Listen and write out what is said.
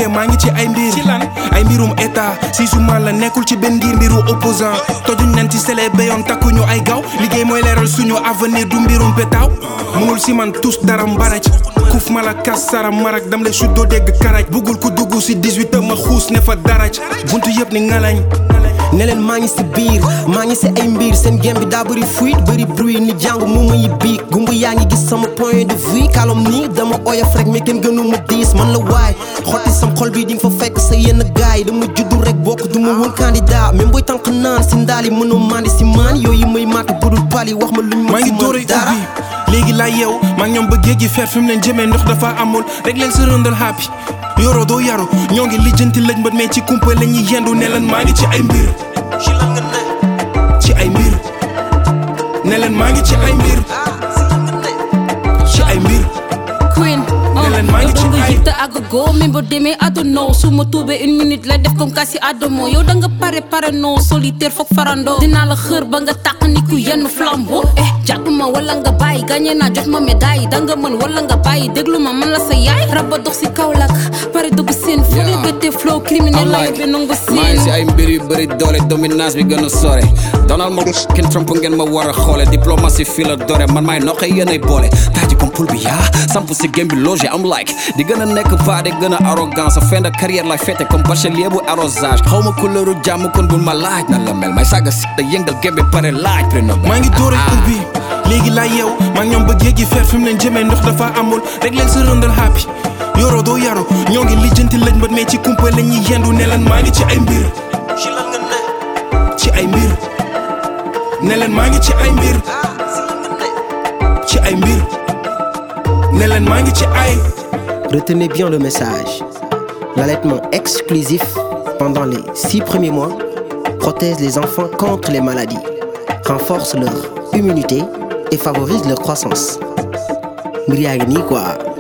ok maa ngi ci ay mbir ay mbirum état si suma la nekkul ci benn ngir mbiru opposant tojuñ nen ci sele béyoon takkuñu ay gaw liggéey mooy leeral suñu avenir du mbirum pétaw munul si man tous dara mbaraj kuuf ma la kas sara marak dam lay sut doo dégg karaj bugul ku dugg si 18 ma xuus ne fa daraj buntu yëpp ni ngalañ ne leen maa ngi si biir maa ngi si ay mbir seen gem bi daa bëri fuite bëri bruit ni jàng mu muy biig gumba yaa ngi gis sama point de vue kalom nii dama oyof rek mais kenn gënu ma diis man la waay xotti sam xol bi di nga fa fekk sa yenn gaay dama juddu rek bokk du ma woon candidat même booy tànq naan si ndaali mënoo mandi si maan yooyu may matt budul pali wax ma luñ ma si mën dara léegi laa yeew maa ngi ñoom ba géej gi feer fi mu leen jëmee ndox dafa amul rek leen sa rëndal happy yoroo doo yaru ñoo ngi lijjanti lëj mbat mais ci kumpa la ñuy yendu ne leen maa ngi ci ay mbir ci ay mbir ne leen maa ngi ci ay mbir ci ay mbir Queen yow da nga agogo même boo demee adono su ma tuubee une minute lay def comme kasi adomo yow da nga pare non solitaire foog farando dinaa la xër ba nga tàq ni ku yenn flambeau jàpp ma wala nga bàyyi gagné naa jox ma médaille da nga mën wala nga bàyyi déglu ma man la sa yaay raba dox si Kaolack pare dugg seen fële bete flow criminel la yóbbee nangu seen maa ngi si ay mbir yu bëri doole dominance bi gën a sore Donald ma kenn Trump ngeen ma war a xoole diplomatie fii la dore man maay noqe yéen ay boole taaji comme poul bi yaa samp si game bi loge am like di gën a nekk va di gën a arrogance sa fin de carrière lay fête comme bachelier bu arrosage xaw ma couleuru jàmm kon bul ma laaj nan la mel may saaga si da yëngal game bi pare laaj prénom maa ngi door a ubbi léegi laa yeew maa ngi ñoom ba géej gi feer fi mu leen jëmee ndox dafa amul rek leen sa rëndal happy yoroo doo yaru ñoo ngi lijjanti lëj mbat mais ci kumpa la ñuy yendu ne leen maa ngi ci ay mbir ci ay mbir ne leen maa ngi ci ay mbir ci ay mbir ne leen maa ngi ci ay. Retenez bien le message. L'allaitement exclusif pendant les 6 premiers mois protège les enfants contre les maladies, renforce leur immunité et favorise leur croissance. Mbir yaa ngi nii quoi.